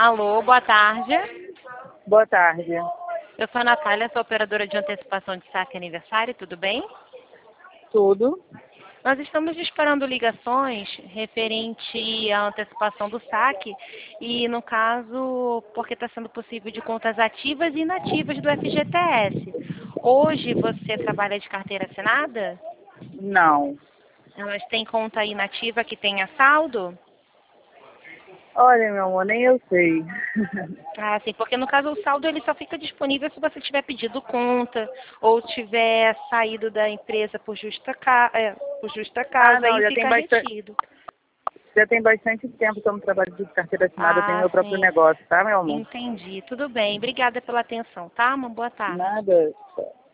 Alô, boa tarde. Boa tarde. Eu sou a Natália, sou operadora de antecipação de saque aniversário, tudo bem? Tudo? Nós estamos esperando ligações referente à antecipação do saque e, no caso, porque está sendo possível de contas ativas e inativas do FGTS. Hoje você trabalha de carteira assinada? Não. Elas têm conta inativa que tenha saldo? Olha, meu amor, nem eu sei. Ah, sim, porque no caso o saldo ele só fica disponível se você tiver pedido conta ou tiver saído da empresa por justa Ah, causa, não, aí fica retido. já tem bastante tempo que eu não trabalho de carteira assinada, eu tenho Ah, meu próprio sim, negócio, tá, meu amor? entendi. Tudo bem. Obrigada pela atenção, tá? Uma boa tarde. Nada.